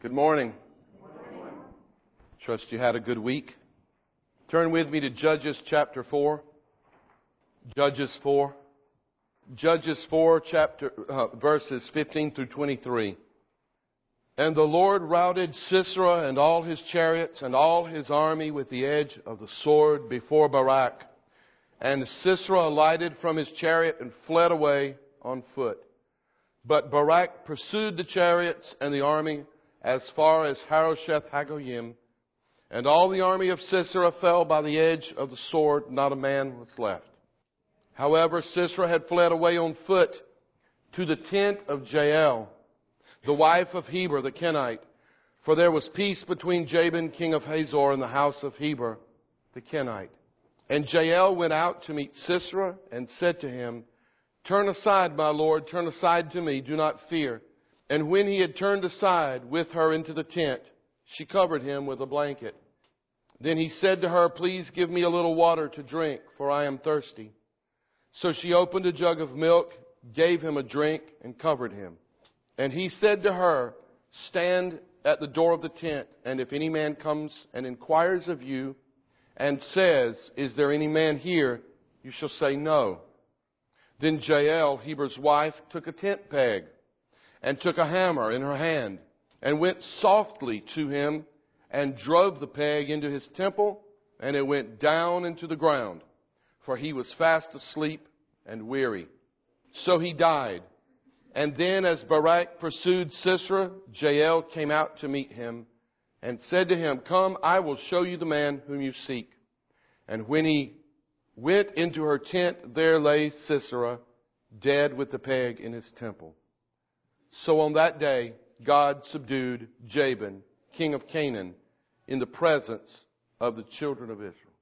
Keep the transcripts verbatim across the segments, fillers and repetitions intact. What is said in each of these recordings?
Good morning. Good morning. Trust you had a good week. Turn with me to Judges chapter four. Judges four. Judges four, chapter uh, verses fifteen through twenty-three. And the Lord routed Sisera and all his chariots and all his army with the edge of the sword before Barak. And Sisera alighted from his chariot and fled away on foot. But Barak pursued the chariots and the army as far as Harosheth Hagoyim, and all the army of Sisera fell by the edge of the sword, not a man was left. However, Sisera had fled away on foot to the tent of Jael, the wife of Heber the Kenite, for there was peace between Jabin, king of Hazor, and the house of Heber the Kenite. And Jael went out to meet Sisera and said to him, "Turn aside, my lord, turn aside to me, do not fear." And when he had turned aside with her into the tent, she covered him with a blanket. Then he said to her, "Please give me a little water to drink, for I am thirsty." So she opened a jug of milk, gave him a drink, and covered him. And he said to her, "Stand at the door of the tent, and if any man comes and inquires of you and says, 'Is there any man here?' you shall say no." Then Jael, Heber's wife, took a tent peg and took a hammer in her hand and went softly to him and drove the peg into his temple, and it went down into the ground, for he was fast asleep and weary. So he died. And then as Barak pursued Sisera, Jael came out to meet him and said to him, "Come, I will show you the man whom you seek." And when he went into her tent, there lay Sisera, dead with the peg in his temple. So on that day, God subdued Jabin, king of Canaan, in the presence of the children of Israel.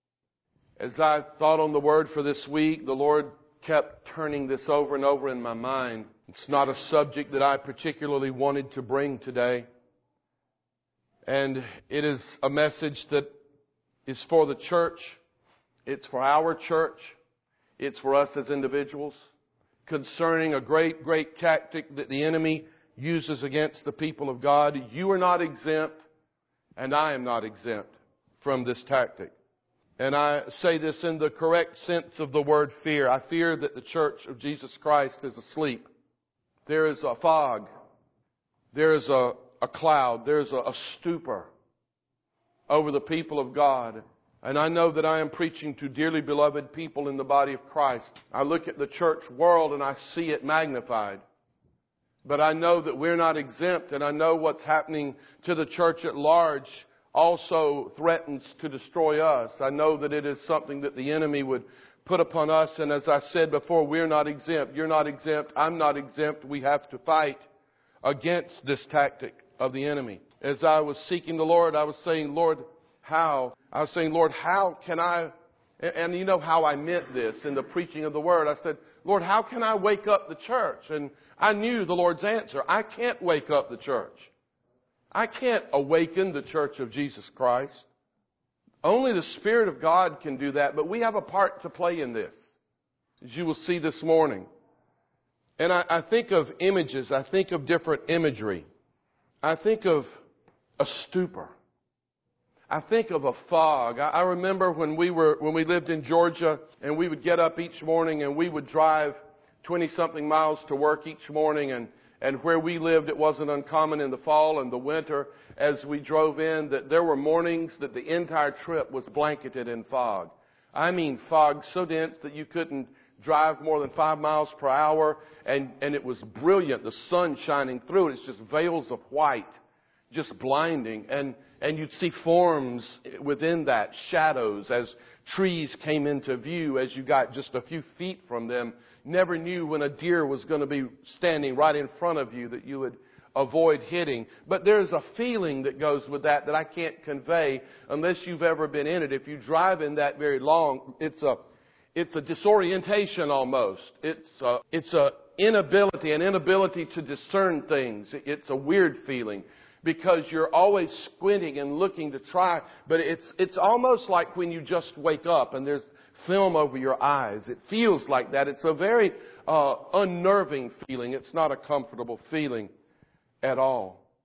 As I thought on the word for this week, the Lord kept turning this over and over in my mind. It's not a subject that I particularly wanted to bring today. And it is a message that is for the church. It's for our church. It's for us as individuals. Concerning a great, great tactic that the enemy uses against the people of God. You are not exempt, and I am not exempt from this tactic. And I say this in the correct sense of the word fear. I fear that the church of Jesus Christ is asleep. There is a fog. There is a, a cloud. There is a, a stupor over the people of God. And I know that I am preaching to dearly beloved people in the body of Christ. I look at the church world and I see it magnified. But I know that we're not exempt, and I know what's happening to the church at large also threatens to destroy us. I know that it is something that the enemy would put upon us. And as I said before, we're not exempt. You're not exempt. I'm not exempt. We have to fight against this tactic of the enemy. As I was seeking the Lord, I was saying, Lord, how? I was saying, Lord, how can I, and you know how I meant this in the preaching of the word. I said, Lord, how can I wake up the church? And I knew the Lord's answer. I can't wake up the church. I can't awaken the church of Jesus Christ. Only the Spirit of God can do that, but we have a part to play in this, as you will see this morning. And I, I think of images. I think of different imagery. I think of a stupor. I think of a fog. I, I remember when we were, when we lived in Georgia, and we would get up each morning and we would drive twenty-something miles to work each morning, and And where we lived, it wasn't uncommon in the fall and the winter as we drove in that there were mornings that the entire trip was blanketed in fog. I mean fog so dense that you couldn't drive more than five miles per hour, and, and it was brilliant. The sun shining through it. It's just veils of white, just blinding. And, and you'd see forms within that, shadows, as trees came into view as you got just a few feet from them. Never knew when a deer was going to be standing right in front of you that you would avoid hitting. But there's a feeling that goes with that that I can't convey unless you've ever been in it. If you drive in that very long, it's a it's a disorientation almost. It's a, it's a inability, an inability to discern things. It's a weird feeling because you're always squinting and looking to try. But it's it's almost like when you just wake up and there's film over your eyes. It feels like that. It's a very uh, unnerving feeling. It's not a comfortable feeling at all.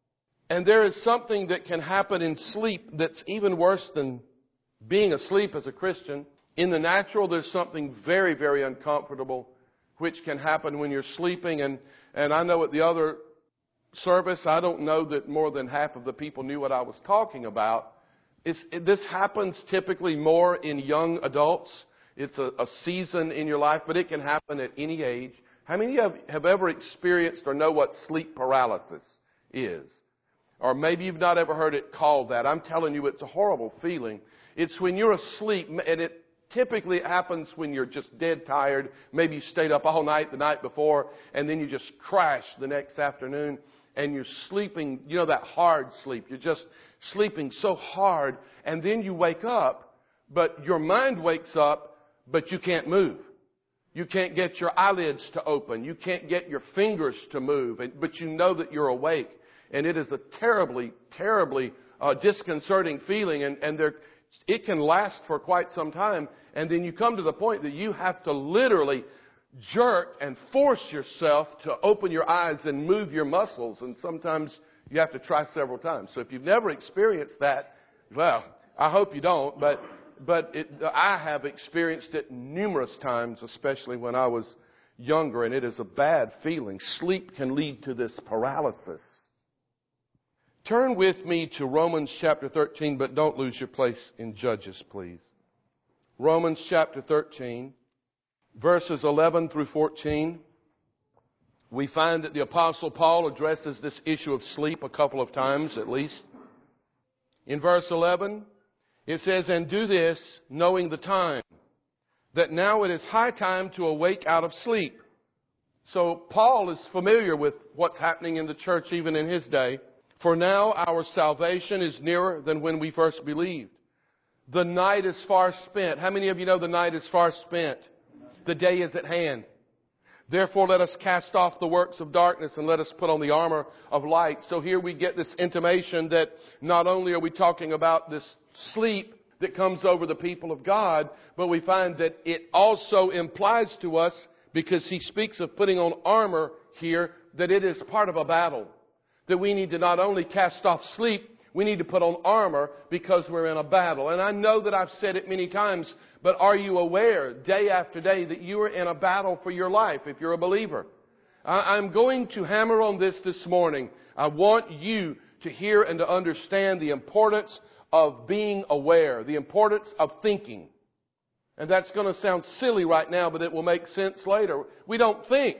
And there is something that can happen in sleep that's even worse than being asleep as a Christian. In the natural, there's something very, very uncomfortable which can happen when you're sleeping. And, and I know at the other service, I don't know that more than half of the people knew what I was talking about. It's, this happens typically more in young adults. It's a, a season in your life, but it can happen at any age. How many of you have, have ever experienced or know what sleep paralysis is? Or maybe you've not ever heard it called that. I'm telling you, it's a horrible feeling. It's when you're asleep, and it typically happens when you're just dead tired. Maybe you stayed up all night the night before, and then you just crash the next afternoon, and you're sleeping, you know, that hard sleep. You're just sleeping so hard, and then you wake up, but your mind wakes up, but you can't move. You can't get your eyelids to open. You can't get your fingers to move, but you know that you're awake. And it is a terribly, terribly uh, disconcerting feeling, and, and there, it can last for quite some time. And then you come to the point that you have to literally jerk and force yourself to open your eyes and move your muscles. And sometimes you have to try several times. So if you've never experienced that, well, I hope you don't. But but it, I have experienced it numerous times, especially when I was younger. And it is a bad feeling. Sleep can lead to this paralysis. Turn with me to Romans chapter thirteen, but don't lose your place in Judges, please. Romans chapter thirteen, verses eleven through fourteen. We find that the Apostle Paul addresses this issue of sleep a couple of times at least. In verse eleven, it says, "And do this, knowing the time, that now it is high time to awake out of sleep." So Paul is familiar with what's happening in the church even in his day. "For now our salvation is nearer than when we first believed. The night is far spent." How many of you know the night is far spent? The day is at hand. "Therefore let us cast off the works of darkness and let us put on the armor of light." So here we get this intimation that not only are we talking about this sleep that comes over the people of God, but we find that it also implies to us, because he speaks of putting on armor here, that it is part of a battle. That we need to not only cast off sleep, we need to put on armor because we're in a battle. And I know that I've said it many times, but are you aware day after day that you are in a battle for your life if you're a believer? I'm going to hammer on this this morning. I want you to hear and to understand the importance of being aware, the importance of thinking. And that's going to sound silly right now, but it will make sense later. We don't think.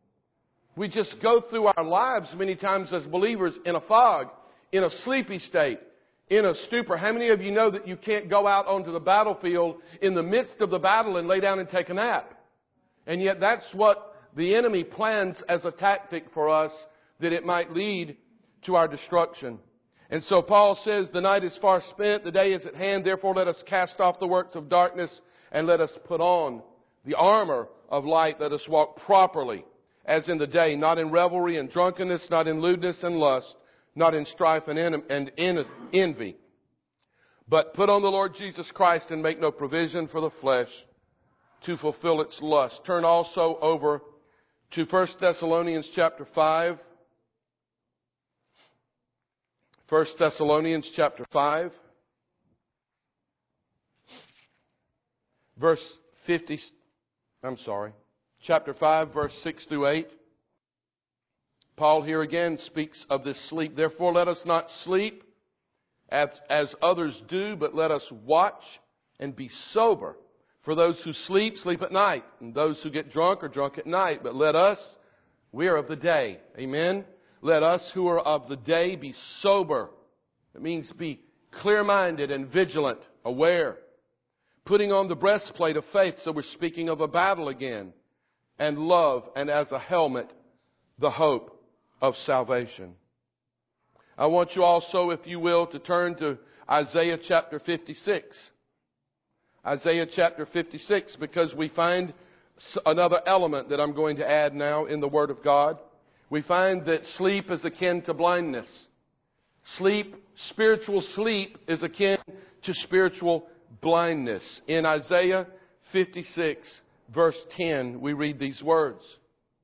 We just go through our lives many times as believers in a fog, in a sleepy state, in a stupor. How many of you know that you can't go out onto the battlefield in the midst of the battle and lay down and take a nap? And yet that's what the enemy plans as a tactic for us, that it might lead to our destruction. And so Paul says, "The night is far spent, the day is at hand, therefore let us cast off the works of darkness and let us put on the armor of light. Let us walk properly as in the day, not in revelry and drunkenness, not in lewdness and lust, not in strife and, en- and en- envy. But put on the Lord Jesus Christ and make no provision for the flesh to fulfill its lust." Turn also over to First Thessalonians chapter five. First Thessalonians chapter five. Verse fifty, I'm sorry. Chapter five, verse six through eight. Paul here again speaks of this sleep. "Therefore let us not sleep as, as others do, but let us watch and be sober. For those who sleep, sleep at night. And those who get drunk are drunk at night. But let us, we are of the day." Amen? "Let us who are of the day be sober." It means be clear-minded and vigilant, aware. "Putting on the breastplate of faith," so we're speaking of a battle again, "and love, and as a helmet, the hope of salvation." I want you also, if you will, to turn to Isaiah chapter fifty-six. Isaiah chapter fifty-six, because we find another element that I'm going to add now in the Word of God. We find that sleep is akin to blindness. Sleep, spiritual sleep is akin to spiritual blindness. In Isaiah fifty-six, verse ten, we read these words.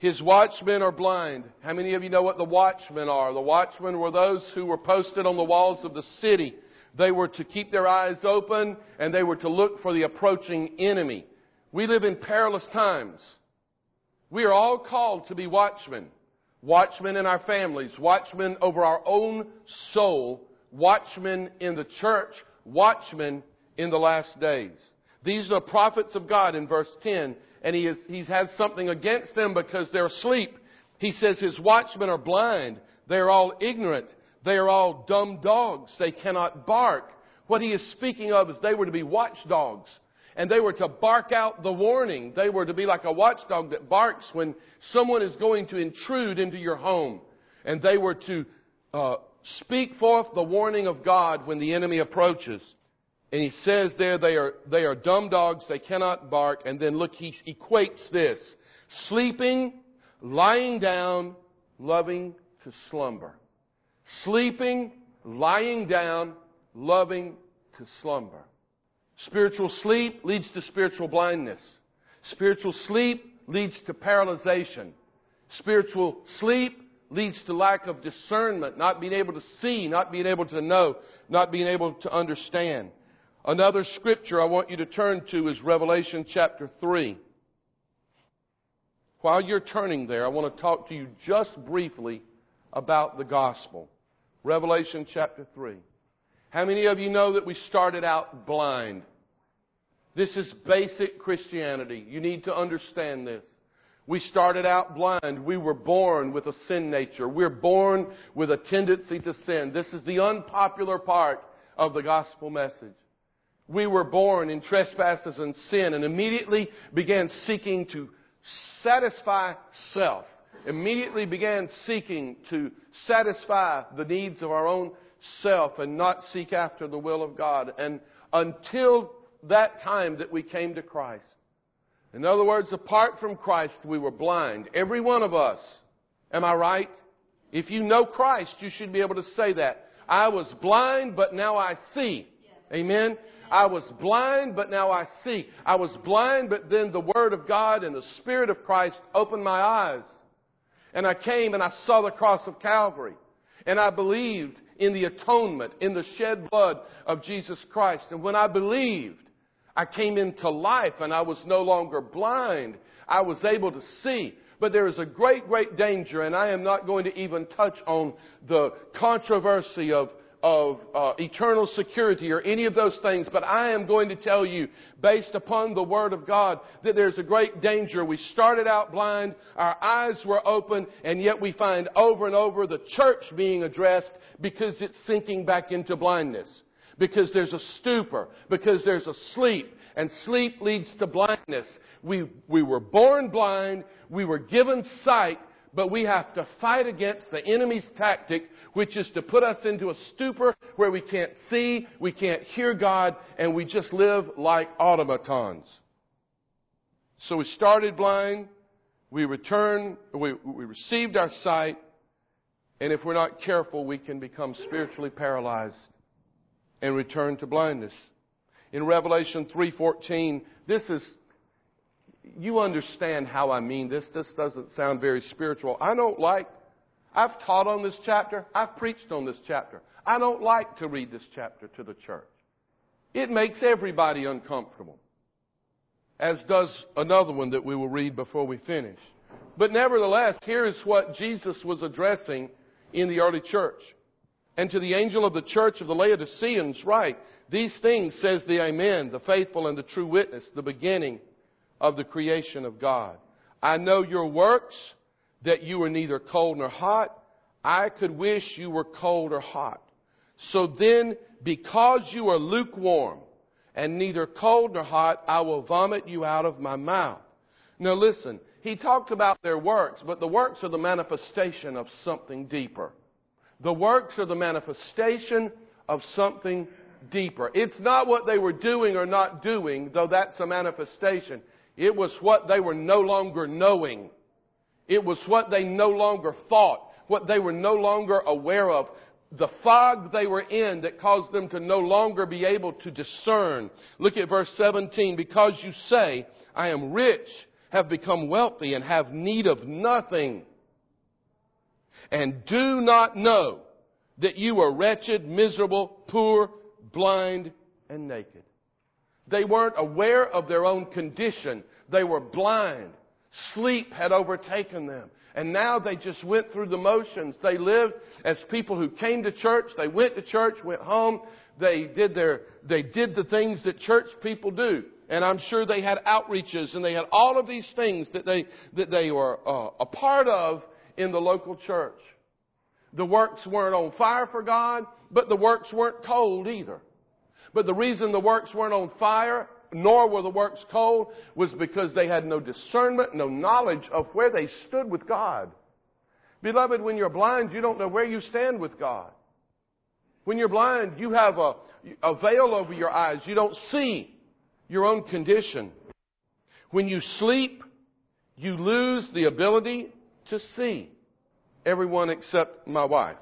His watchmen are blind. How many of you know what the watchmen are? The watchmen were those who were posted on the walls of the city. They were to keep their eyes open and they were to look for the approaching enemy. We live in perilous times. We are all called to be watchmen. Watchmen in our families, watchmen over our own soul, watchmen in the church, watchmen in the last days. These are the prophets of God in verse ten. And he, is, he has something against them because they're asleep. He says his watchmen are blind. They are all ignorant. They are all dumb dogs. They cannot bark. What he is speaking of is they were to be watchdogs. And they were to bark out the warning. They were to be like a watchdog that barks when someone is going to intrude into your home. And they were to uh, speak forth the warning of God when the enemy approaches. And he says there they are, they are dumb dogs, they cannot bark. And then look, he equates this. Sleeping, lying down, loving to slumber. Sleeping, lying down, loving to slumber. Spiritual sleep leads to spiritual blindness. Spiritual sleep leads to paralyzation. Spiritual sleep leads to lack of discernment, not being able to see, not being able to know, not being able to understand. Another scripture I want you to turn to is Revelation chapter three. While you're turning there, I want to talk to you just briefly about the gospel. Revelation chapter three. How many of you know that we started out blind? This is basic Christianity. You need to understand this. We started out blind. We were born with a sin nature. We're born with a tendency to sin. This is the unpopular part of the gospel message. We were born in trespasses and sin and immediately began seeking to satisfy self. Immediately began seeking to satisfy the needs of our own self and not seek after the will of God. And until that time that we came to Christ. In other words, apart from Christ, we were blind. Every one of us. Am I right? If you know Christ, you should be able to say that. I was blind, but now I see. Amen? I was blind, but now I see. I was blind, but then the Word of God and the Spirit of Christ opened my eyes. And I came and I saw the cross of Calvary. And I believed in the atonement, in the shed blood of Jesus Christ. And when I believed, I came into life and I was no longer blind. I was able to see. But there is a great, great danger, and I am not going to even touch on the controversy of of uh, eternal security or any of those things, but I am going to tell you, based upon the Word of God, that there's a great danger. We started out blind, our eyes were open, and yet we find over and over the church being addressed because it's sinking back into blindness. Because there's a stupor, because there's a sleep, and sleep leads to blindness. We, we were born blind, we were given sight, but we have to fight against the enemy's tactic, which is to put us into a stupor where we can't see, we can't hear God, and we just live like automatons. So we started blind, we returned, we, we received our sight, and if we're not careful, we can become spiritually paralyzed and return to blindness. In Revelation three fourteen, this is, you understand how I mean this. This doesn't sound very spiritual. I don't like, I've taught on this chapter. I've preached on this chapter. I don't like to read this chapter to the church. It makes everybody uncomfortable. As does another one that we will read before we finish. But nevertheless, here is what Jesus was addressing in the early church. And to the angel of the church of the Laodiceans write, these things says the Amen, the faithful and the true witness, the beginning of the creation of God. I know your works, that you are neither cold nor hot. I could wish you were cold or hot. So then, because you are lukewarm and neither cold nor hot, I will vomit you out of my mouth. Now listen, he talked about their works, but the works are the manifestation of something deeper. The works are the manifestation of something deeper. It's not what they were doing or not doing, though that's a manifestation. It was what they were no longer knowing. It was what they no longer thought, what they were no longer aware of. The fog they were in that caused them to no longer be able to discern. Look at verse seventeen. Because you say, I am rich, have become wealthy and have need of nothing, and do not know that you are wretched, miserable, poor, blind, and naked. They weren't aware of their own condition. They were blind. Sleep had overtaken them. And now they just went through the motions. They lived as people who came to church. They went to church, went home. They did their, they did the things that church people do. And I'm sure they had outreaches and they had all of these things that they, that they were uh, a part of in the local church. The works weren't on fire for God, but the works weren't cold either. But the reason the works weren't on fire, nor were the works cold, was because they had no discernment, no knowledge of where they stood with God. Beloved, when you're blind, you don't know where you stand with God. When you're blind, you have a, a veil over your eyes. You don't see your own condition. When you sleep, you lose the ability to see. Everyone except my wife.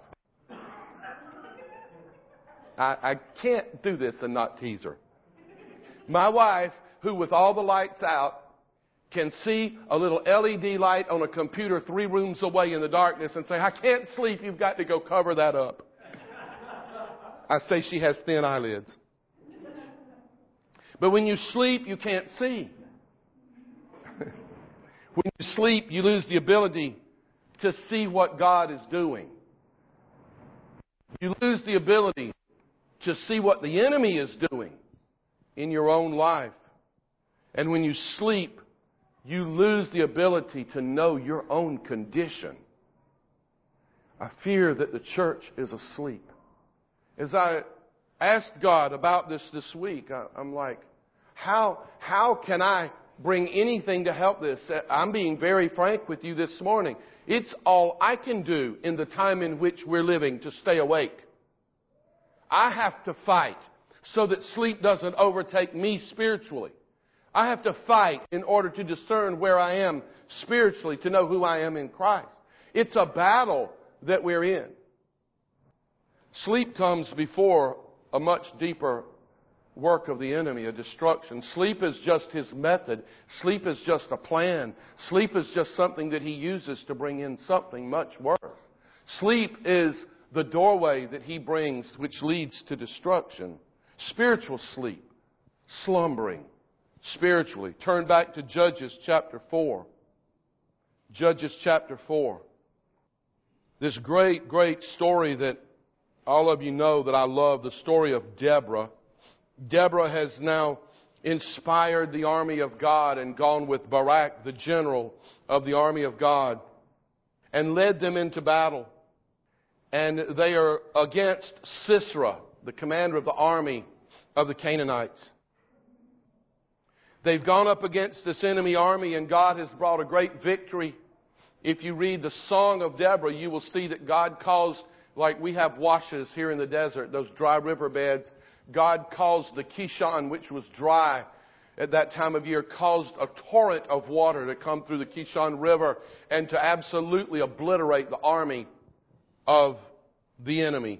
I, I can't do this and not tease her. My wife, who with all the lights out, can see a little L E D light on a computer three rooms away in the darkness and say, I can't sleep, you've got to go cover that up. I say she has thin eyelids. But when you sleep, you can't see. When you sleep, you lose the ability to see what God is doing. You lose the ability to see what the enemy is doing in your own life. And when you sleep, you lose the ability to know your own condition. I fear that the church is asleep. As I asked God about this this week, I'm like, how, how can I bring anything to help this? I'm being very frank with you this morning. It's all I can do in the time in which we're living to stay awake. I have to fight so that sleep doesn't overtake me spiritually. I have to fight in order to discern where I am spiritually, to know who I am in Christ. It's a battle that we're in. Sleep comes before a much deeper work of the enemy, a destruction. Sleep is just his method. Sleep is just a plan. Sleep is just something that he uses to bring in something much worse. Sleep is the doorway that he brings which leads to destruction. Spiritual sleep, slumbering spiritually. Turn back to Judges chapter four. Judges chapter four. This great, great story that all of you know that I love, the story of Deborah. Deborah has now inspired the army of God and gone with Barak, the general of the army of God, and led them into battle. And they are against Sisera, the commander of the army of the Canaanites. They've gone up against this enemy army, and God has brought a great victory. If you read the Song of Deborah, you will see that God caused, like we have washes here in the desert, those dry river beds. God caused the Kishon, which was dry at that time of year, caused a torrent of water to come through the Kishon River and to absolutely obliterate the army of the enemy.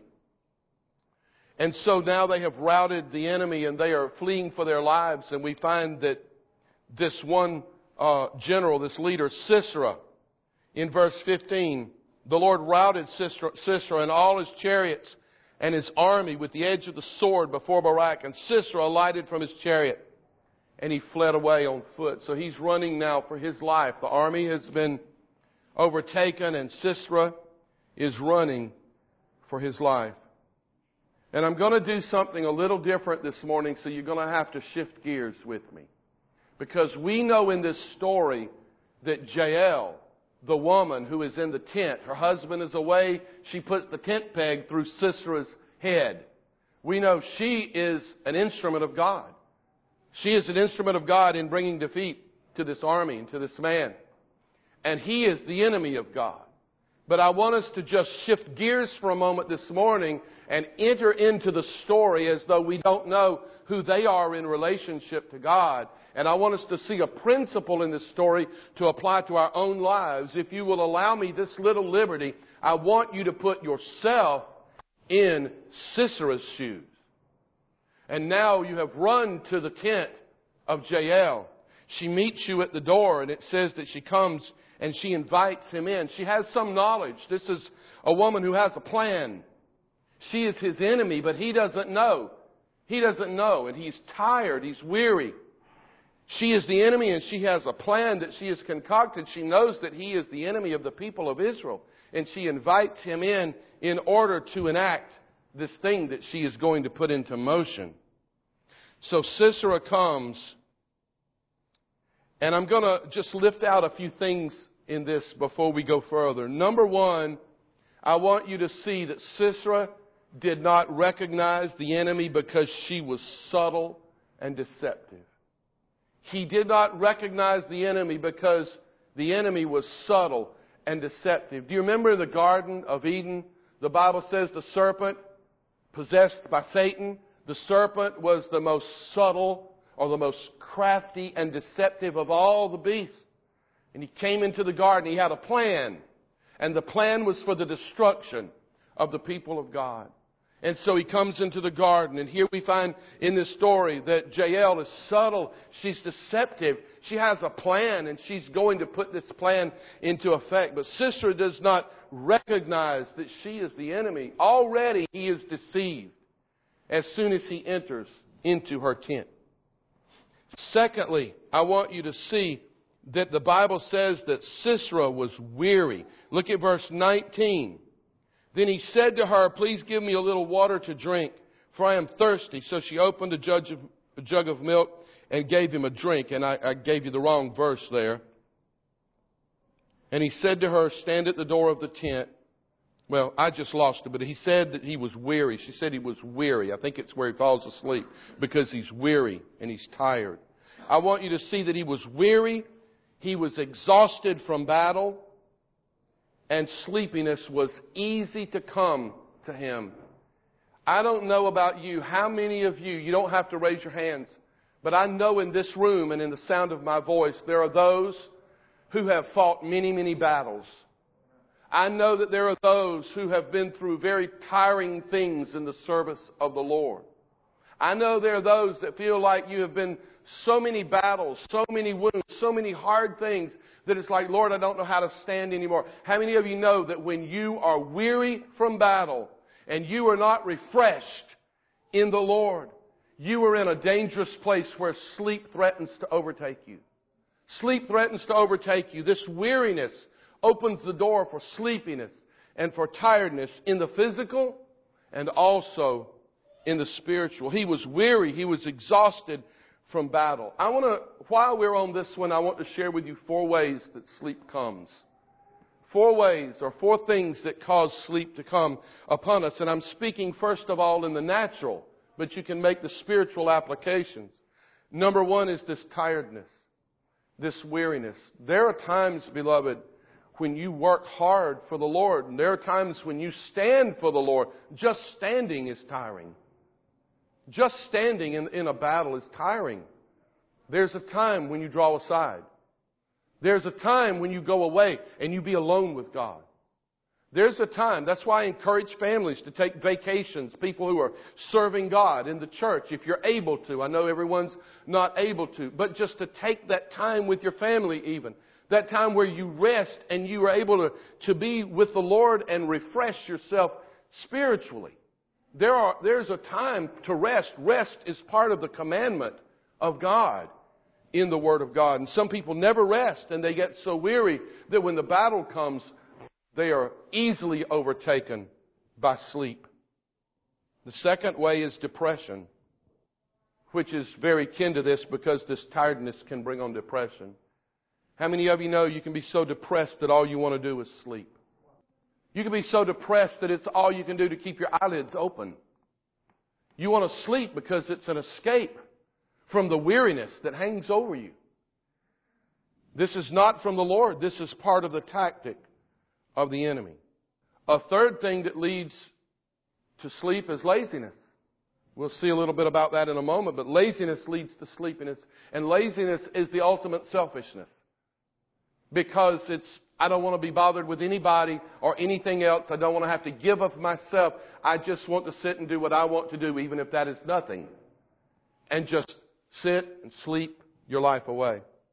And so now they have routed the enemy and they are fleeing for their lives. And we find that this one uh, general, this leader, Sisera, in verse fifteen, the Lord routed Sisera, Sisera and all his chariots and his army with the edge of the sword before Barak. And Sisera alighted from his chariot and he fled away on foot. So he's running now for his life. The army has been overtaken and Sisera is running for his life. And I'm going to do something a little different this morning, so you're going to have to shift gears with me. Because we know in this story that Jael, the woman who is in the tent, her husband is away, she puts the tent peg through Sisera's head. We know she is an instrument of God. She is an instrument of God in bringing defeat to this army and to this man. And he is the enemy of God. But I want us to just shift gears for a moment this morning and enter into the story as though we don't know who they are in relationship to God. And I want us to see a principle in this story to apply to our own lives. If you will allow me this little liberty, I want you to put yourself in Sisera's shoes. And now you have run to the tent of Jael. She meets you at the door, and it says that she comes and she invites him in. She has some knowledge. This is a woman who has a plan. She is his enemy, but he doesn't know. He doesn't know, and he's tired. He's weary. She is the enemy, and she has a plan that she has concocted. She knows that he is the enemy of the people of Israel, and she invites him in in order to enact this thing that she is going to put into motion. So Sisera comes, and I'm going to just lift out a few things in this before we go further. Number one, I want you to see that Sisera did not recognize the enemy because she was subtle and deceptive. He did not recognize the enemy because the enemy was subtle and deceptive. Do you remember the Garden of Eden? The Bible says the serpent, possessed by Satan, the serpent was the most subtle or the most crafty and deceptive of all the beasts. And he came into the garden. He had a plan. And the plan was for the destruction of the people of God. And so he comes into the garden. And here we find in this story that Jael is subtle. She's deceptive. She has a plan, and she's going to put this plan into effect. But Sisera does not recognize that she is the enemy. Already he is deceived as soon as he enters into her tent. Secondly, I want you to see that the Bible says that Sisera was weary. Look at verse nineteen. Then he said to her, "Please give me a little water to drink, for I am thirsty." So she opened a jug of, a jug of milk and gave him a drink. And I, I gave you the wrong verse there. And he said to her, "Stand at the door of the tent." Well, I just lost it, but he said that he was weary. She said he was weary. I think it's where he falls asleep because he's weary and he's tired. I want you to see that he was weary. He was exhausted from battle. And sleepiness was easy to come to him. I don't know about you. How many of you, you don't have to raise your hands, but I know in this room and in the sound of my voice, there are those who have fought many, many battles. I know that there are those who have been through very tiring things in the service of the Lord. I know there are those that feel like you have been so many battles, so many wounds, so many hard things that it's like, Lord, I don't know how to stand anymore. How many of you know that when you are weary from battle and you are not refreshed in the Lord, you are in a dangerous place where sleep threatens to overtake you? Sleep threatens to overtake you. This weariness opens the door for sleepiness and for tiredness in the physical and also in the spiritual. He was weary. He was exhausted from battle. I want to, while we're on this one, I want to share with you four ways that sleep comes. Four ways or four things that cause sleep to come upon us. And I'm speaking first of all in the natural, but you can make the spiritual applications. Number one is this tiredness, this weariness. There are times, beloved, when you work hard for the Lord. And there are times when you stand for the Lord. Just standing is tiring. Just standing in, in a battle is tiring. There's a time when you draw aside. There's a time when you go away and you be alone with God. There's a time. That's why I encourage families to take vacations, people who are serving God in the church, if you're able to. I know everyone's not able to, but just to take that time with your family even. That time where you rest and you are able to, to be with the Lord and refresh yourself spiritually. There are, there's a time to rest. Rest is part of the commandment of God in the Word of God. And some people never rest, and they get so weary that when the battle comes, they are easily overtaken by sleep. The second way is depression, which is very kin to this because this tiredness can bring on depression. How many of you know you can be so depressed that all you want to do is sleep? You can be so depressed that it's all you can do to keep your eyelids open. You want to sleep because it's an escape from the weariness that hangs over you. This is not from the Lord. This is part of the tactic of the enemy. A third thing that leads to sleep is laziness. We'll see a little bit about that in a moment, but laziness leads to sleepiness. And laziness is the ultimate selfishness. Because it's, I don't want to be bothered with anybody or anything else. I don't want to have to give of myself. I just want to sit and do what I want to do, even if that is nothing. And just sit and sleep your life away.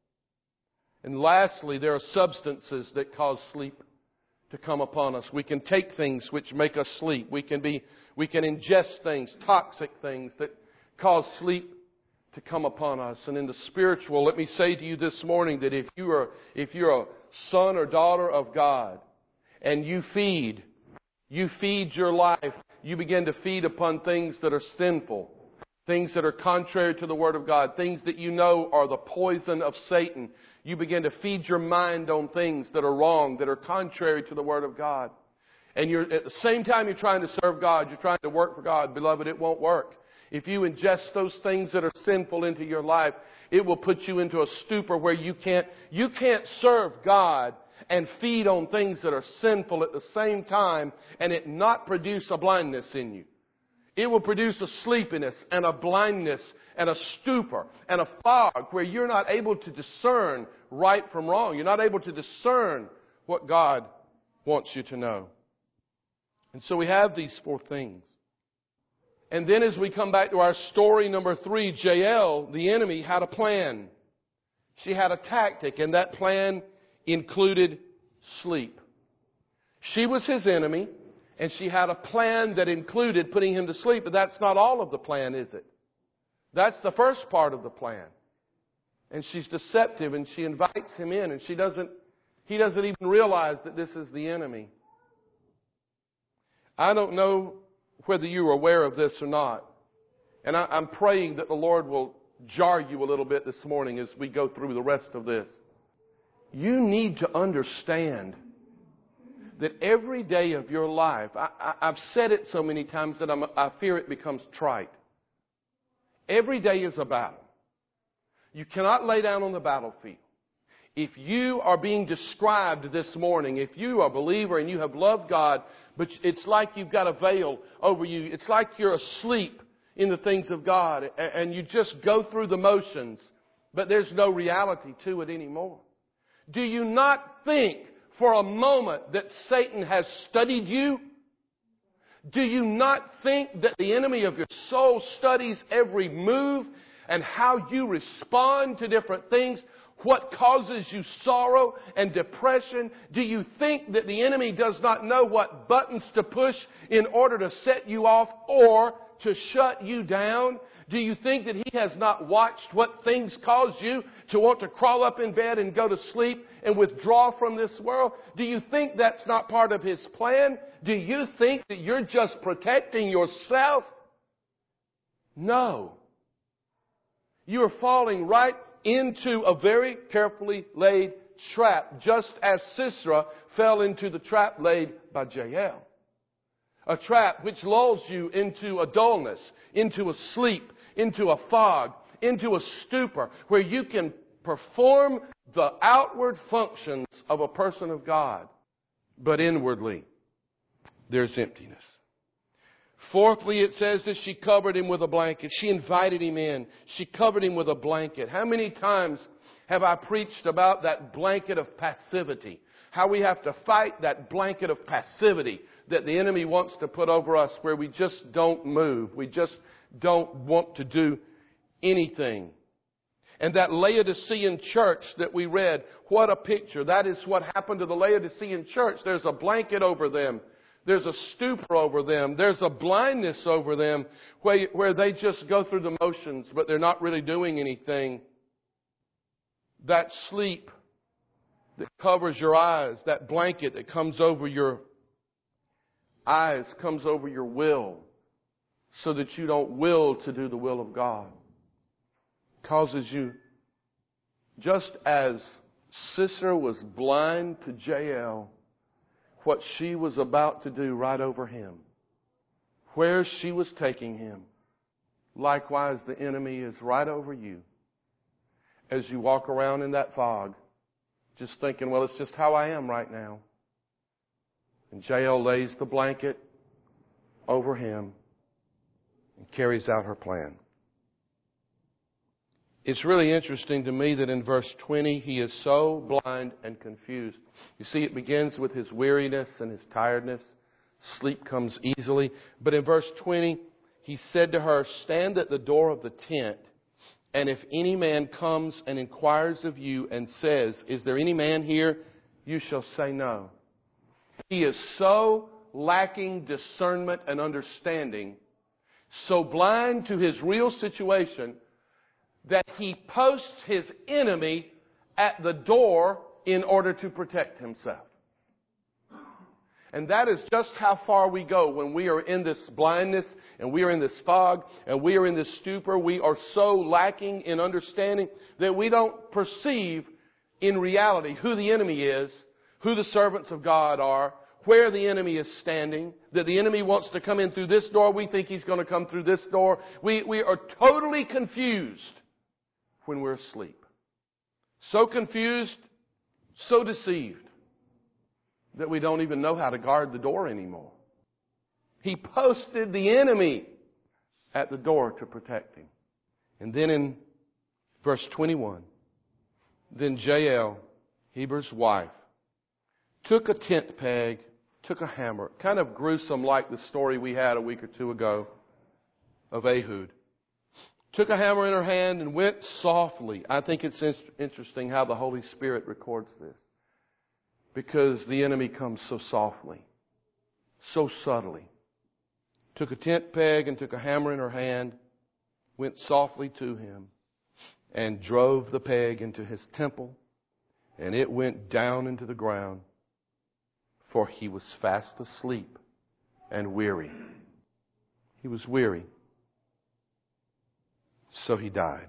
And lastly, there are substances that cause sleep to come upon us. We can take things which make us sleep. We can be, we can ingest things, toxic things that cause sleep to come upon us. And in the spiritual, let me say to you this morning that if you are, if you're a son or daughter of God and you feed, you feed your life, you begin to feed upon things that are sinful, things that are contrary to the Word of God, things that you know are the poison of Satan. You begin to feed your mind on things that are wrong, that are contrary to the Word of God. And you're, at the same time you're trying to serve God, you're trying to work for God. Beloved, it won't work. If you ingest those things that are sinful into your life, it will put you into a stupor where you can't, you can't serve God and feed on things that are sinful at the same time and it not produce a blindness in you. It will produce a sleepiness and a blindness and a stupor and a fog where you're not able to discern right from wrong. You're not able to discern what God wants you to know. And so we have these four things. And then as we come back to our story number three, Jael, the enemy, had a plan. She had a tactic, and that plan included sleep. She was his enemy, and she had a plan that included putting him to sleep. But that's not all of the plan, is it? That's the first part of the plan. And she's deceptive, and she invites him in, and she doesn't, he doesn't even realize that this is the enemy. I don't know whether you are aware of this or not. And I, I'm praying that the Lord will jar you a little bit this morning as we go through the rest of this. You need to understand that every day of your life, I, I, I've said it so many times that I'm, I fear it becomes trite. Every day is a battle. You cannot lay down on the battlefield. If you are being described this morning, if you are a believer and you have loved God, but it's like you've got a veil over you. It's like you're asleep in the things of God and you just go through the motions, but there's no reality to it anymore. Do you not think for a moment that Satan has studied you? Do you not think that the enemy of your soul studies every move and how you respond to different things? What causes you sorrow and depression? Do you think that the enemy does not know what buttons to push in order to set you off or to shut you down? Do you think that he has not watched what things cause you to want to crawl up in bed and go to sleep and withdraw from this world? Do you think that's not part of his plan? Do you think that you're just protecting yourself? No. You are falling right into a very carefully laid trap, just as Sisera fell into the trap laid by Jael. A trap which lulls you into a dullness, into a sleep, into a fog, into a stupor, where you can perform the outward functions of a person of God, but inwardly there's emptiness. Fourthly, it says that she covered him with a blanket. She invited him in. She covered him with a blanket. How many times have I preached about that blanket of passivity? How we have to fight that blanket of passivity that the enemy wants to put over us, where we just don't move. We just don't want to do anything. And that Laodicean church that we read, what a picture. That is what happened to the Laodicean church. There's a blanket over them. There's a stupor over them. There's a blindness over them where, where they just go through the motions, but they're not really doing anything. That sleep that covers your eyes, that blanket that comes over your eyes, comes over your will, so that you don't will to do the will of God, causes you, just as Sisera was blind to Jael, what she was about to do right over him, where she was taking him. Likewise, the enemy is right over you as you walk around in that fog, just thinking, well, it's just how I am right now. And Jael lays the blanket over him and carries out her plan. It's really interesting to me that in verse twenty, he is so blind and confused. You see, it begins with his weariness and his tiredness. Sleep comes easily. But in verse twenty, he said to her, "Stand at the door of the tent And if any man comes and inquires of you and says, is there any man here? You shall say no. He is so lacking discernment and understanding, so blind to his real situation, that he posts his enemy at the door in order to protect himself. And that is just how far we go when we are in this blindness and we are in this fog and we are in this stupor. We are so lacking in understanding that we don't perceive in reality who the enemy is, who the servants of God are, where the enemy is standing, that the enemy wants to come in through this door. We think he's going to come through this door. We, we are totally confused when we're asleep. So confused, so deceived, that we don't even know how to guard the door anymore. He posted the enemy at the door to protect him. And then in verse twenty-one, then Jael, Heber's wife, took a tent peg, took a hammer, kind of gruesome like the story we had a week or two ago of Ehud. Took a hammer in her hand and went softly. I think it's interesting how the Holy Spirit records this. Because the enemy comes so softly, so subtly. Took a tent peg and took a hammer in her hand, went softly to him, and drove the peg into his temple, and it went down into the ground, for he was fast asleep and weary. He was weary. So he died.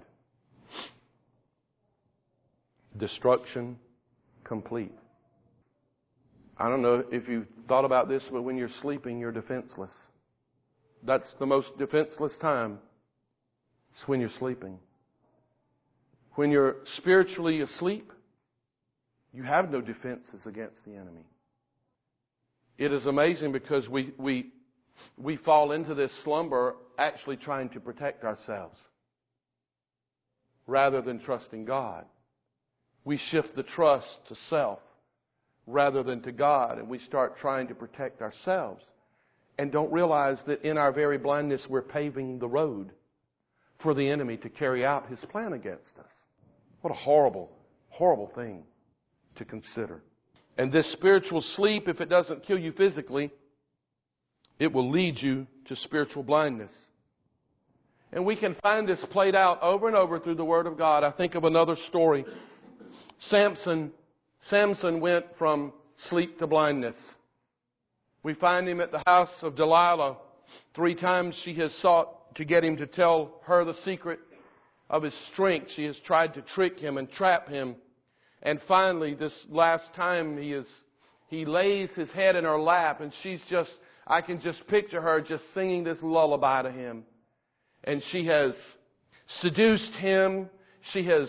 Destruction complete. I don't know if you've thought about this, but when you're sleeping, you're defenseless. That's the most defenseless time. It's when you're sleeping. When you're spiritually asleep, you have no defenses against the enemy. It is amazing because we, we, we fall into this slumber actually trying to protect ourselves rather than trusting God. We shift the trust to self rather than to God, and we start trying to protect ourselves and don't realize that in our very blindness we're paving the road for the enemy to carry out his plan against us. What a horrible, horrible thing to consider. And this spiritual sleep, if it doesn't kill you physically, it will lead you to spiritual blindness. And we can find this played out over and over through the Word of God. I think of another story. Samson Samson went from sleep to blindness. We find him at the house of Delilah. Three times she has sought to get him to tell her the secret of his strength. She has tried to trick him and trap him. And finally, this last time, he is he lays his head in her lap, and she's just, I can just picture her just singing this lullaby to him. And she has seduced him. She has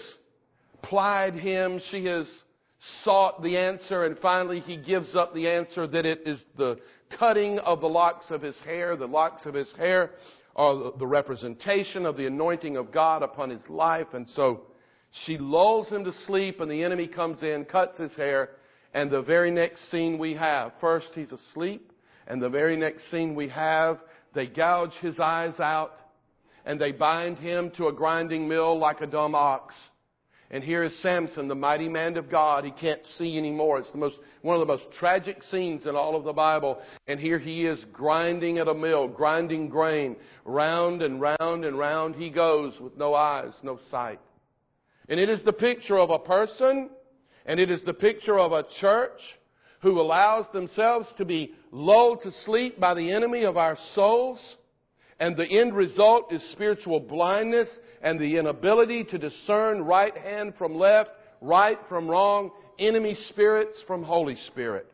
plied him. She has sought the answer, and finally he gives up the answer that it is the cutting of the locks of his hair. The locks of his hair are the representation of the anointing of God upon his life. And so she lulls him to sleep, and the enemy comes in, cuts his hair, and the very next scene we have, first he's asleep, and the very next scene we have, they gouge his eyes out, and they bind him to a grinding mill like a dumb ox. And here is Samson, the mighty man of God. He can't see anymore. It's the most, one of the most tragic scenes in all of the Bible. And here he is grinding at a mill, grinding grain. Round and round and round he goes with no eyes, no sight. And it is the picture of a person, and it is the picture of a church who allows themselves to be lulled to sleep by the enemy of our souls. And the end result is spiritual blindness and the inability to discern right hand from left, right from wrong, enemy spirits from Holy Spirit.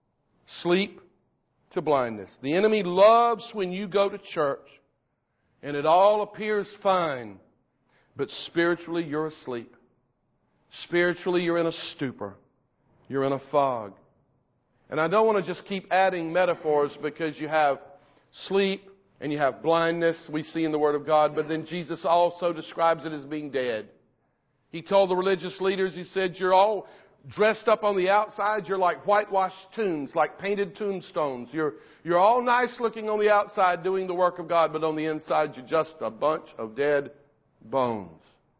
Sleep to blindness. The enemy loves when you go to church and it all appears fine, but spiritually you're asleep. Spiritually you're in a stupor. You're in a fog. And I don't want to just keep adding metaphors because you have sleep, and you have blindness, we see in the Word of God, but then Jesus also describes it as being dead. He told the religious leaders, He said, you're all dressed up on the outside, you're like whitewashed tombs, like painted tombstones. You're, you're all nice looking on the outside doing the work of God, but on the inside you're just a bunch of dead bones.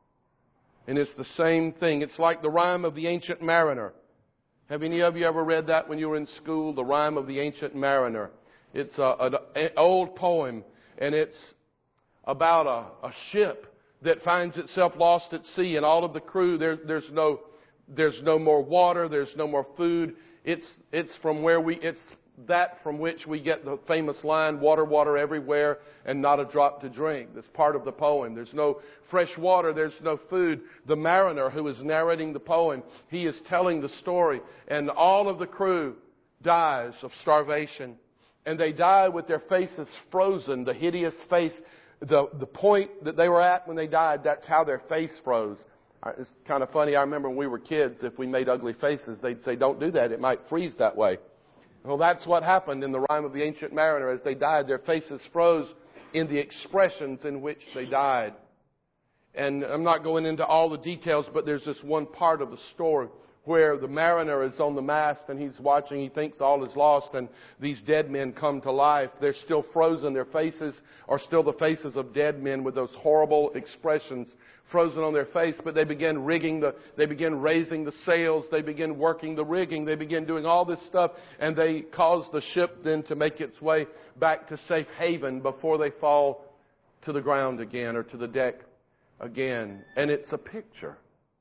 And it's the same thing. It's like the rhyme of the Ancient Mariner. Have any of you ever read that when you were in school? The rhyme of the Ancient Mariner. It's a, an old poem, and it's about a, a ship that finds itself lost at sea, and all of the crew, there, there's no, there's no more water, there's no more food. It's, it's from where we, it's that from which we get the famous line, water, water everywhere, and not a drop to drink. That's part of the poem. There's no fresh water, there's no food. The mariner who is narrating the poem, he is telling the story, and all of the crew dies of starvation. And they die with their faces frozen, the hideous face. The, the point that they were at when they died, that's how their face froze. It's kind of funny. I remember when we were kids, if we made ugly faces, they'd say, don't do that. It might freeze that way. Well, that's what happened in the rhyme of the Ancient Mariner. As they died, their faces froze in the expressions in which they died. And I'm not going into all the details, but there's this one part of the story where the mariner is on the mast and he's watching, he thinks all is lost, and these dead men come to life. They're still frozen. Their faces are still the faces of dead men with those horrible expressions frozen on their face. But they begin rigging the, they begin raising the sails, they begin working the rigging, they begin doing all this stuff, and they cause the ship then to make its way back to safe haven before they fall to the ground again or to the deck again. And it's a picture.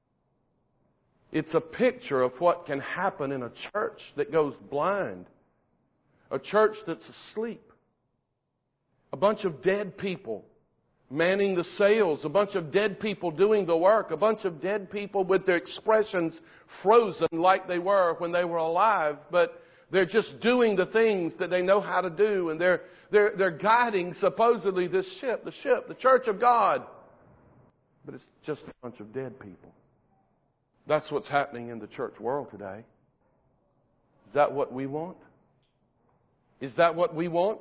It's a picture of what can happen in a church that goes blind. A church that's asleep. A bunch of dead people manning the sails. A bunch of dead people doing the work. A bunch of dead people with their expressions frozen like they were when they were alive. But they're just doing the things that they know how to do. And they're, they're, they're guiding supposedly this ship, the ship, the church of God. But it's just a bunch of dead people. That's what's happening in the church world today. Is that what we want? Is that what we want?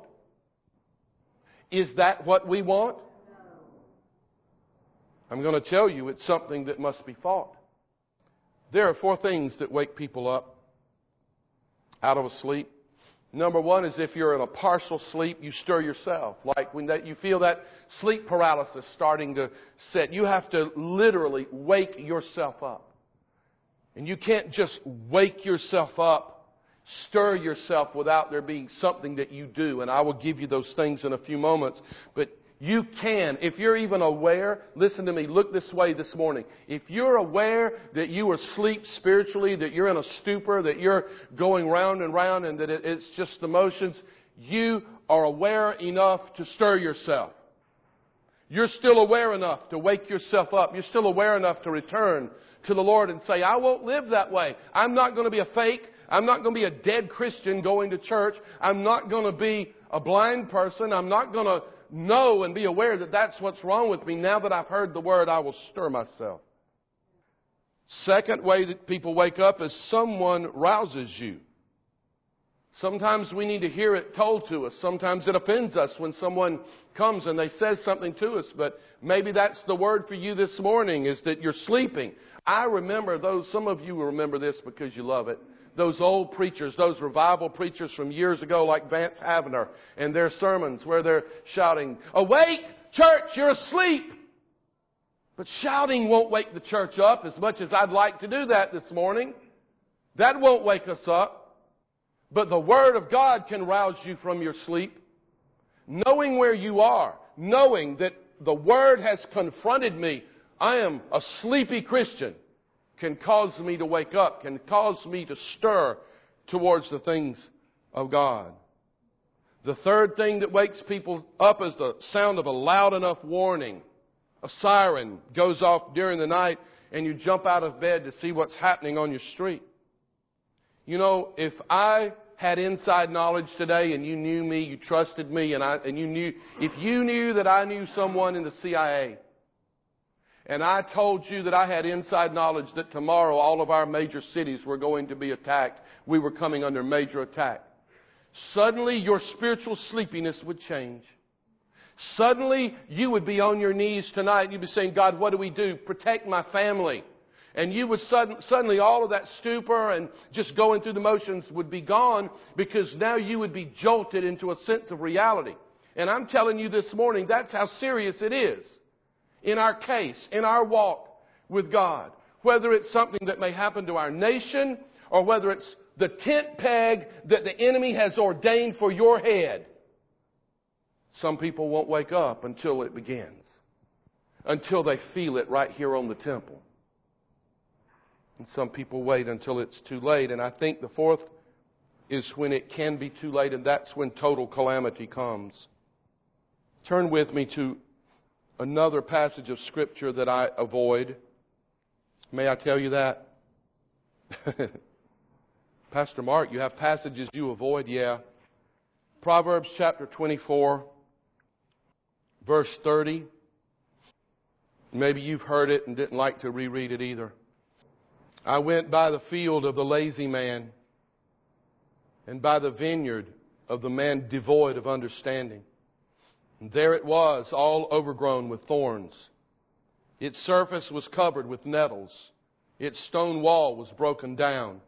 Is that what we want? I'm going to tell you it's something that must be fought. There are four things that wake people up out of a sleep. Number one is if you're in a partial sleep, you stir yourself. Like when that, you feel that sleep paralysis starting to set. You have to literally wake yourself up. And you can't just wake yourself up, stir yourself without there being something that you do. And I will give you those things in a few moments. But you can, if you're even aware, listen to me, look this way this morning. If you're aware that you are asleep spiritually, that you're in a stupor, that you're going round and round and that it's just the motions, you are aware enough to stir yourself. You're still aware enough to wake yourself up. You're still aware enough to return to the Lord and say, I won't live that way. I'm not going to be a fake. I'm not going to be a dead Christian going to church. I'm not going to be a blind person. I'm not going to know and be aware that that's what's wrong with me. Now that I've heard the word, I will stir myself. Second way that people wake up is someone rouses you. Sometimes we need to hear it told to us. Sometimes it offends us when someone comes and they say something to us. But maybe that's the word for you this morning, is that you're sleeping. I remember those, some of you will remember this because you love it. Those old preachers, those revival preachers from years ago like Vance Havner and their sermons where they're shouting, awake, church, you're asleep. But shouting won't wake the church up as much as I'd like to do that this morning. That won't wake us up. But the Word of God can rouse you from your sleep. Knowing where you are, knowing that the Word has confronted me, I am a sleepy Christian, can cause me to wake up, can cause me to stir towards the things of God. The third thing that wakes people up is the sound of a loud enough warning. A siren goes off during the night and you jump out of bed to see what's happening on your street. You know, if I had inside knowledge today and you knew me, you trusted me, and I and you knew, if you knew that I knew someone in the C I A, and I told you that I had inside knowledge that tomorrow all of our major cities were going to be attacked, we were coming under major attack, suddenly your spiritual sleepiness would change. Suddenly you would be on your knees tonight. You'd be saying, God, what do we do? Protect my family. And you would sudden, suddenly all of that stupor and just going through the motions would be gone, because now you would be jolted into a sense of reality. And I'm telling you this morning, that's how serious it is. In our case, in our walk, with God. Whether it's something that may happen to our nation or whether it's the tent peg that the enemy has ordained for your head. Some people won't wake up until it begins. Until they feel it right here on the temple. And some people wait until it's too late. And I think the fourth is when it can be too late, and that's when total calamity comes. Turn with me to another passage of Scripture that I avoid. May I tell you that? Pastor Mark, you have passages you avoid? Yeah. Proverbs chapter twenty-four, verse thirty. Maybe you've heard it and didn't like to reread it either. I went by the field of the lazy man and by the vineyard of the man devoid of understanding. And there it was, all overgrown with thorns. Its surface was covered with nettles. Its stone wall was broken down.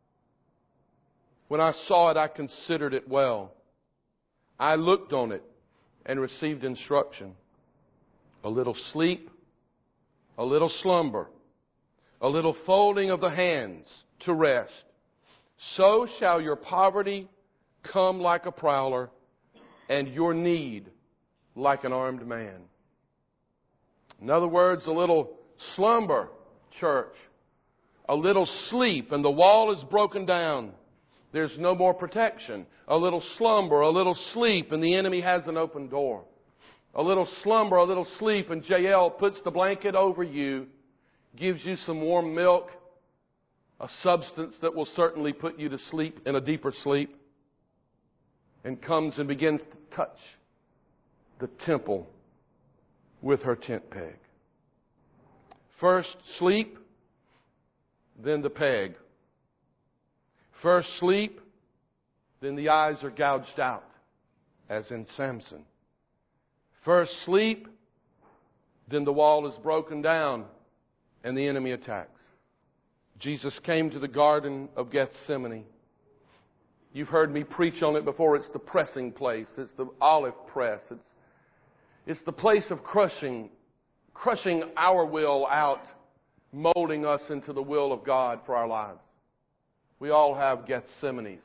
When I saw it, I considered it well. I looked on it and received instruction. A little sleep, a little slumber, a little folding of the hands to rest. So shall your poverty come like a prowler, and your need like an armed man. In other words, a little slumber, church. A little sleep, and the wall is broken down. There's no more protection. A little slumber, a little sleep, and the enemy has an open door. A little slumber, a little sleep, and J L puts the blanket over you, gives you some warm milk, a substance that will certainly put you to sleep in a deeper sleep, and comes and begins to touch the temple with her tent peg. First sleep, then the peg. First sleep, then the eyes are gouged out, as in Samson. First sleep, then the wall is broken down and the enemy attacks. Jesus came to the Garden of Gethsemane. You've heard me preach on it before. It's the pressing place. It's the olive press. It's, it's the place of crushing, crushing our will out, molding us into the will of God for our lives. We all have Gethsemanes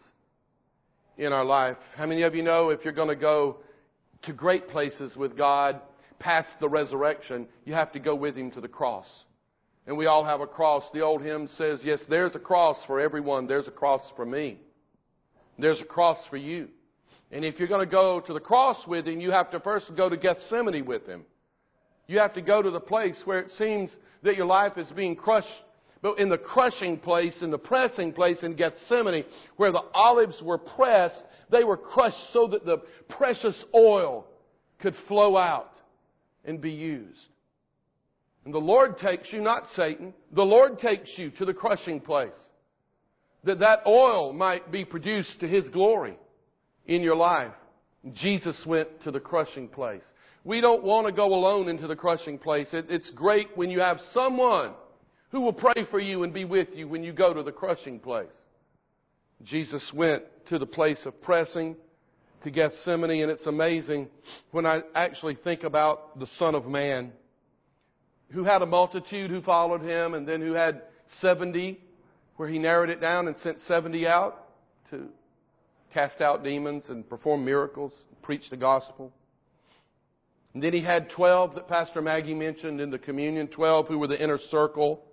in our life. How many of you know if you're going to go to great places with God past the resurrection, you have to go with Him to the cross? And we all have a cross. The old hymn says, yes, there's a cross for everyone. There's a cross for me. There's a cross for you. And if you're going to go to the cross with Him, you have to first go to Gethsemane with Him. You have to go to the place where it seems that your life is being crushed. But in the crushing place, in the pressing place in Gethsemane, where the olives were pressed, they were crushed so that the precious oil could flow out and be used. And the Lord takes you, not Satan, the Lord takes you to the crushing place, that that oil might be produced to His glory in your life. Jesus went to the crushing place. We don't want to go alone into the crushing place. It, it's great when you have someone who will pray for you and be with you when you go to the crushing place. Jesus went to the place of pressing, to Gethsemane, and it's amazing when I actually think about the Son of Man, who had a multitude who followed Him, and then who had seventy, where He narrowed it down and sent seventy out to cast out demons and perform miracles, preach the gospel. And then He had twelve that Pastor Maggie mentioned in the communion, twelve who were the inner circle.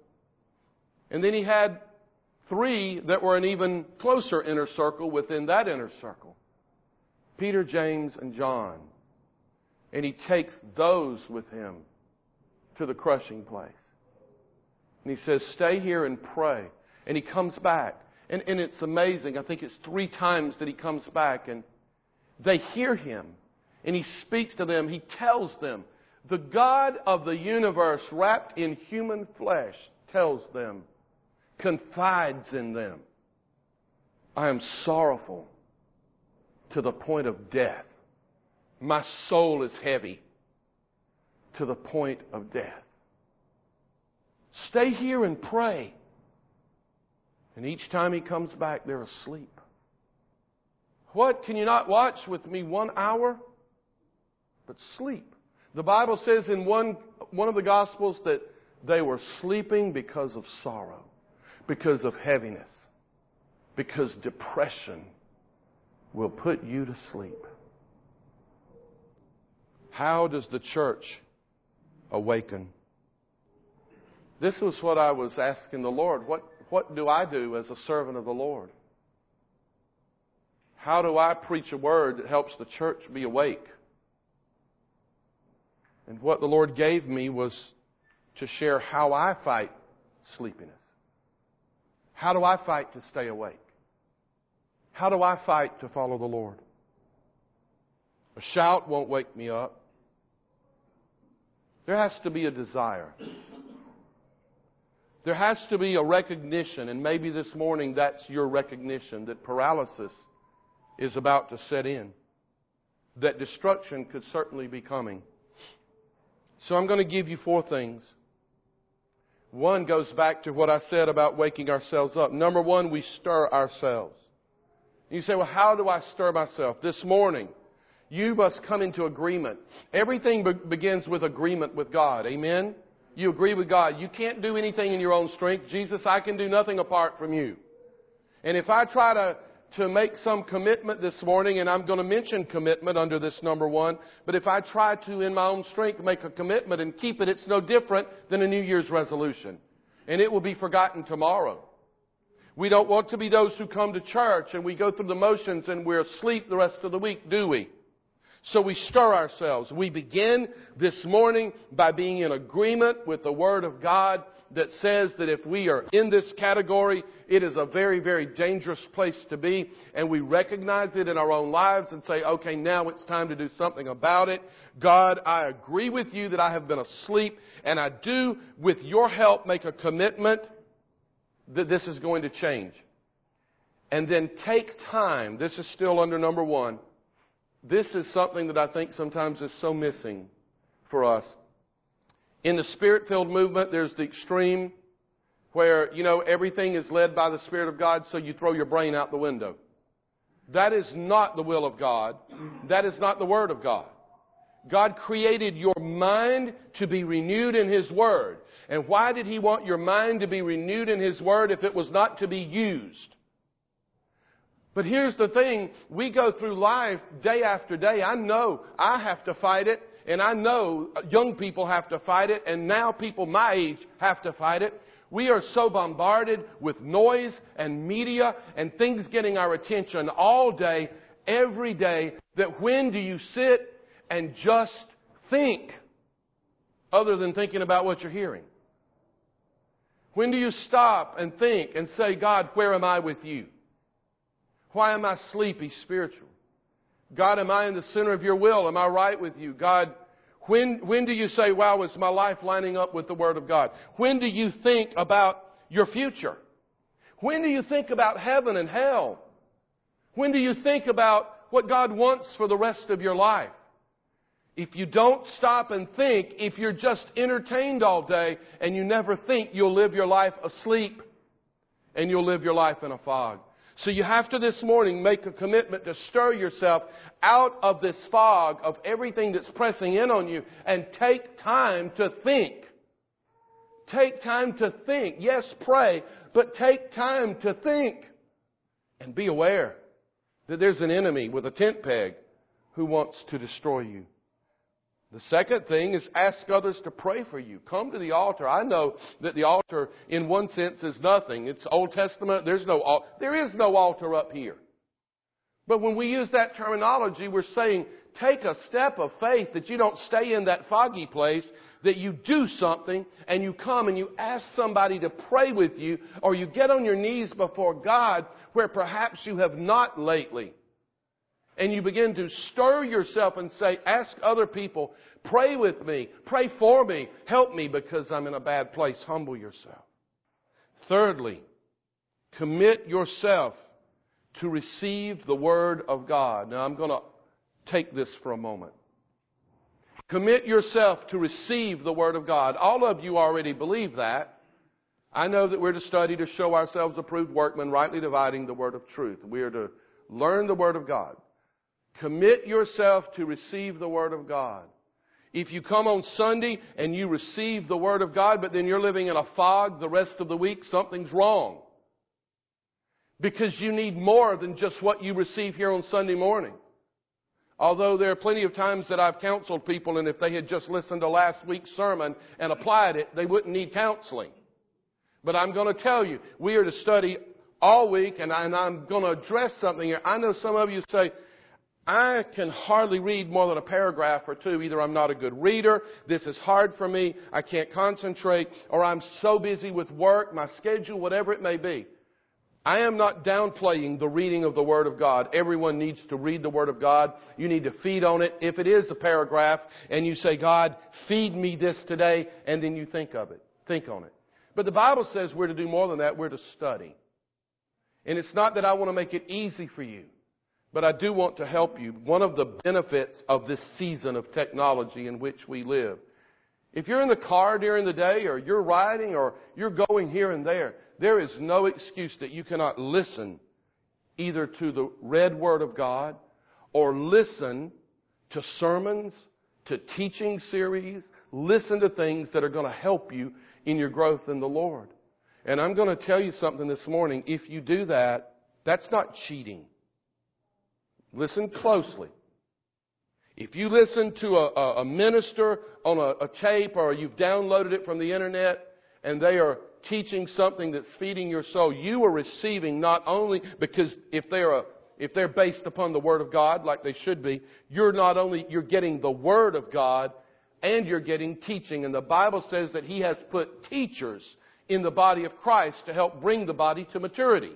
And then He had three that were an even closer inner circle within that inner circle. Peter, James, and John. And He takes those with Him to the crushing place. And He says, stay here and pray. And He comes back. And, and it's amazing. I think it's three times that He comes back. And they hear Him. And He speaks to them. He tells them. The God of the universe wrapped in human flesh tells them, confides in them, I am sorrowful to the point of death. My soul is heavy to the point of death. Stay here and pray. And each time He comes back, they're asleep. What? Can you not watch with me one hour? But sleep. The Bible says in one, one of the Gospels that They were sleeping because of sorrow, because of heaviness, because depression will put you to sleep. How does the church awaken? This was what I was asking the Lord. What, what do I do as a servant of the Lord? How do I preach a word that helps the church be awake? And what the Lord gave me was to share how I fight sleepiness. How do I fight to stay awake? How do I fight to follow the Lord? A shout won't wake me up. There has to be a desire. There has to be a recognition, and maybe this morning that's your recognition, that paralysis is about to set in. That destruction could certainly be coming. So I'm going to give you four things. One goes back to what I said about waking ourselves up. Number one, we stir ourselves. You say, well, how do I stir myself? This morning, you must come into agreement. Everything be- begins with agreement with God. Amen? You agree with God. You can't do anything in your own strength. Jesus, I can do nothing apart from you. And if I try to, to make some commitment this morning, and I'm going to mention commitment under this number one, but if I try to, in my own strength, make a commitment and keep it, it's no different than a New Year's resolution. And it will be forgotten tomorrow. We don't want to be those who come to church and we go through the motions and we're asleep the rest of the week, do we? So we stir ourselves. We begin this morning by being in agreement with the Word of God that says that if we are in this category, it is a very, very dangerous place to be. And we recognize it in our own lives and say, okay, now it's time to do something about it. God, I agree with you that I have been asleep, and I do, with your help, make a commitment that this is going to change. And then take time. This is still under number one. This is something that I think sometimes is so missing for us. In the Spirit-filled movement, there's the extreme where, you know, everything is led by the Spirit of God, so you throw your brain out the window. That is not the will of God. That is not the Word of God. God created your mind to be renewed in His Word. And why did He want your mind to be renewed in His Word if it was not to be used? But here's the thing, we go through life day after day. I know I have to fight it, and I know young people have to fight it, and now people my age have to fight it. We are so bombarded with noise and media and things getting our attention all day, every day, that when do you sit and just think other than thinking about what you're hearing? When do you stop and think and say, God, where am I with you? Why am I sleepy spiritually? God, am I in the center of your will? Am I right with you? God, when, when do you say, wow, is my life lining up with the Word of God? When do you think about your future? When do you think about heaven and hell? When do you think about what God wants for the rest of your life? If you don't stop and think, if you're just entertained all day and you never think, you'll live your life asleep and you'll live your life in a fog. So you have to this morning make a commitment to stir yourself out of this fog of everything that's pressing in on you and take time to think. Take time to think. Yes, pray, but take time to think. And be aware that there's an enemy with a tent peg who wants to destroy you. The second thing is ask others to pray for you. Come to the altar. I know that the altar, in one sense, is nothing. It's Old Testament. There's no, there is no altar up here. But when we use that terminology, we're saying take a step of faith that you don't stay in that foggy place, that you do something and you come and you ask somebody to pray with you, or you get on your knees before God where perhaps you have not lately. And you begin to stir yourself and say, ask other people, pray with me, pray for me, help me because I'm in a bad place. Humble yourself. Thirdly, commit yourself to receive the Word of God. Now I'm going to take this for a moment. Commit yourself to receive the Word of God. All of you already believe that. I know that we're to study to show ourselves approved workmen, rightly dividing the Word of truth. We are to learn the Word of God. Commit yourself to receive the Word of God. If you come on Sunday and you receive the Word of God, but then you're living in a fog the rest of the week, something's wrong. Because you need more than just what you receive here on Sunday morning. Although there are plenty of times that I've counseled people, and if they had just listened to last week's sermon and applied it, they wouldn't need counseling. But I'm going to tell you, we are to study all week, and, I, and I'm going to address something here. I know some of you say, I can hardly read more than a paragraph or two. Either I'm not a good reader, this is hard for me, I can't concentrate, or I'm so busy with work, my schedule, whatever it may be. I am not downplaying the reading of the Word of God. Everyone needs to read the Word of God. You need to feed on it. If it is a paragraph and you say, God, feed me this today, and then you think of it. Think on it. But the Bible says we're to do more than that. We're to study. And it's not that I want to make it easy for you, but I do want to help you. One of the benefits of this season of technology in which we live. If you're in the car during the day, or you're riding, or you're going here and there, there is no excuse that you cannot listen either to the read Word of God or listen to sermons, to teaching series, listen to things that are going to help you in your growth in the Lord. And I'm going to tell you something this morning. If you do that, that's not cheating. Listen closely. If you listen to a, a minister on a, a tape, or you've downloaded it from the internet, and they are teaching something that's feeding your soul, you are receiving not only, because if they're a, if they're based upon the Word of God like they should be, you're not only, you're getting the Word of God, and you're getting teaching. And the Bible says that He has put teachers in the body of Christ to help bring the body to maturity.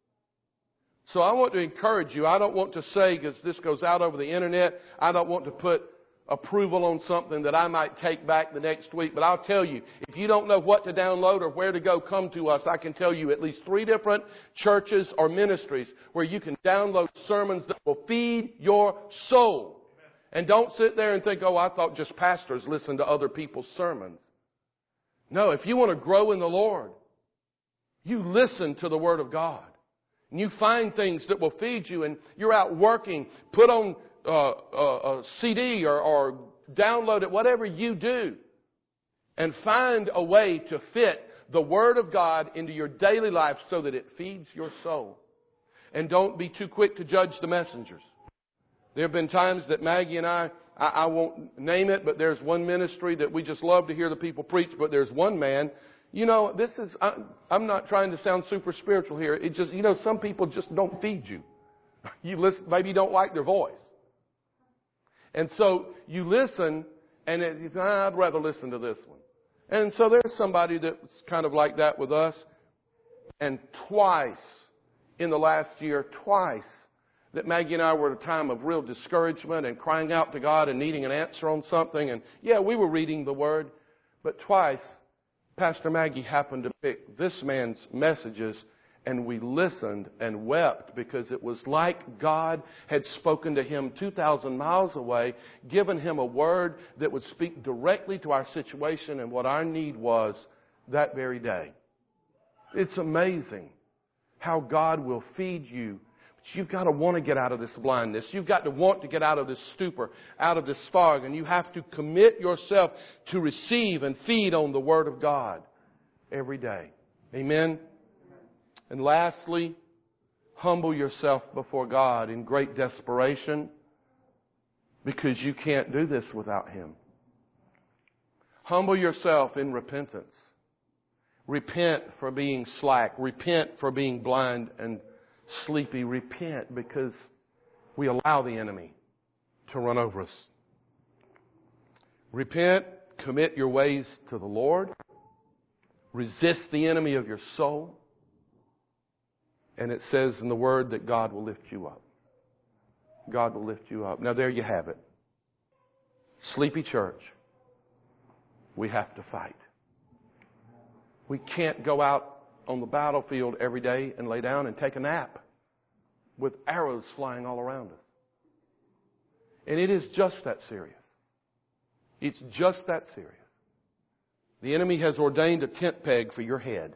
So I want to encourage you. I don't want to say, because this goes out over the internet, I don't want to put approval on something that I might take back the next week. But I'll tell you, if you don't know what to download or where to go, come to us. I can tell you at least three different churches or ministries where you can download sermons that will feed your soul. And don't sit there and think, oh, I thought just pastors listen to other people's sermons. No, if you want to grow in the Lord, you listen to the Word of God. And you find things that will feed you, and you're out working, put on uh, a, a C D or, or download it, whatever you do, and find a way to fit the Word of God into your daily life so that it feeds your soul. And don't be too quick to judge the messengers. There have been times that Maggie and I, I, I won't name it, but there's one ministry that we just love to hear the people preach, but there's one man. You know, this is, I, I'm not trying to sound super spiritual here. It just, you know, some people just don't feed you. You listen, maybe you don't like their voice. And so you listen, and it, you think, ah, I'd rather listen to this one. And so there's somebody that's kind of like that with us. And twice in the last year, twice, that Maggie and I were at a time of real discouragement and crying out to God and needing an answer on something. And yeah, we were reading the Word, but twice, Pastor Maggie happened to pick this man's messages, and we listened and wept because it was like God had spoken to him two thousand miles away, given him a word that would speak directly to our situation and what our need was that very day. It's amazing how God will feed you. But you've got to want to get out of this blindness. You've got to want to get out of this stupor, out of this fog. And you have to commit yourself to receive and feed on the Word of God every day. Amen? And lastly, humble yourself before God in great desperation, because you can't do this without Him. Humble yourself in repentance. Repent for being slack. Repent for being blind and sleepy. Repent because we allow the enemy to run over us. Repent, commit your ways to the Lord. Resist the enemy of your soul. And it says in the Word that God will lift you up. God will lift you up. Now there you have it. Sleepy church. We have to fight. We can't go out on the battlefield every day and lay down and take a nap with arrows flying all around us. And it is just that serious. It's just that serious. The enemy has ordained a tent peg for your head.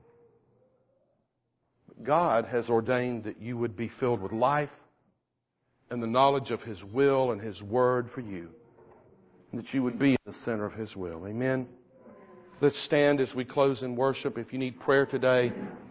God has ordained that you would be filled with life and the knowledge of His will and His Word for you. and that you would be in the center of His will. Amen. Let's stand as we close in worship. If you need prayer today,